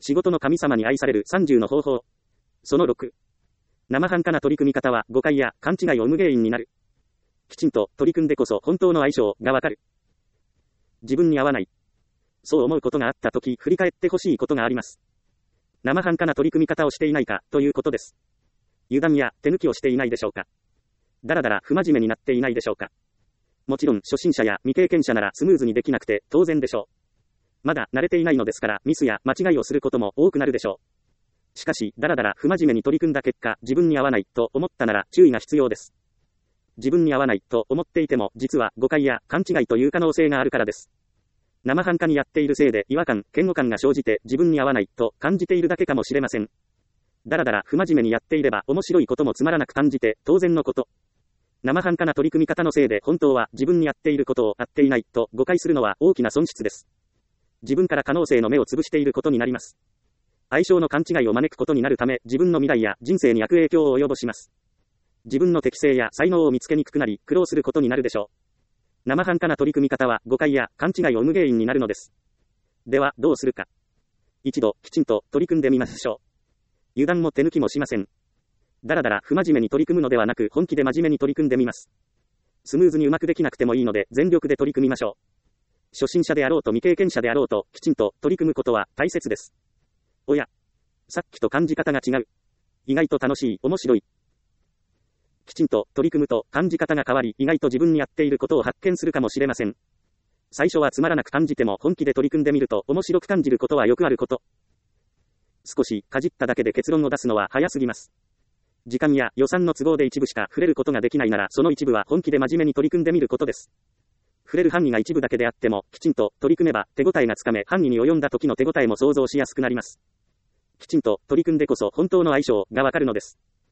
仕事の神様に愛される30の方法。その6。生半可な取り組み方は誤解や勘違いを生む原因になる。きちんと取り組んでこそ本当の相性がわかる。自分に合わない。そう思うことがあったとき、振り返ってほしいことがあります。生半可な取り組み方をしていないか、ということです。油断や手抜きをしていないでしょうか。だらだら不真面目になっていないでしょうか。もちろん初心者や未経験者ならスムーズにできなくて当然でしょう。まだ慣れていないのですからミスや間違いをすることも多くなるでしょう。しかし、だらだら不真面目に取り組んだ結果、自分に合わないと思ったなら注意が必要です。自分に合わないと思っていても、実は誤解や勘違いという可能性があるからです。生半可にやっているせいで違和感、嫌悪感が生じて自分に合わないと感じているだけかもしれません。だらだら不真面目にやっていれば面白いこともつまらなく感じて当然のこと。生半可な取り組み方のせいで本当は自分にやっていることを合っていないと誤解するのは大きな損失です。自分から可能性の目を潰していることになります。相性の勘違いを招くことになるため、自分の未来や人生に悪影響を及ぼします。自分の適性や才能を見つけにくくなり、苦労することになるでしょう。生半可な取り組み方は誤解や勘違いを生む原因になるのです。では、どうするか。一度、きちんと取り組んでみましょう。油断も手抜きもしません。だらだら不真面目に取り組むのではなく、本気で真面目に取り組んでみます。スムーズにうまくできなくてもいいので、全力で取り組みましょう。初心者であろうと未経験者であろうと、きちんと取り組むことは大切です。おや、さっきと感じ方が違う。意外と楽しい、面白い。きちんと取り組むと感じ方が変わり、意外と自分に合っていることを発見するかもしれません。最初はつまらなく感じても本気で取り組んでみると面白く感じることはよくあること。少しかじっただけで結論を出すのは早すぎます。時間や予算の都合で一部しか触れることができないなら、その一部は本気で真面目に取り組んでみることです。触れる範囲が一部だけであっても、きちんと取り組めば手応えがつかめ、範囲に及んだ時の手応えも想像しやすくなります。きちんと取り組んでこそ本当の相性がわかるのです。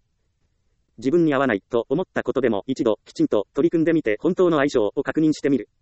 自分に合わないと思ったことでも一度きちんと取り組んでみて本当の相性を確認してみる。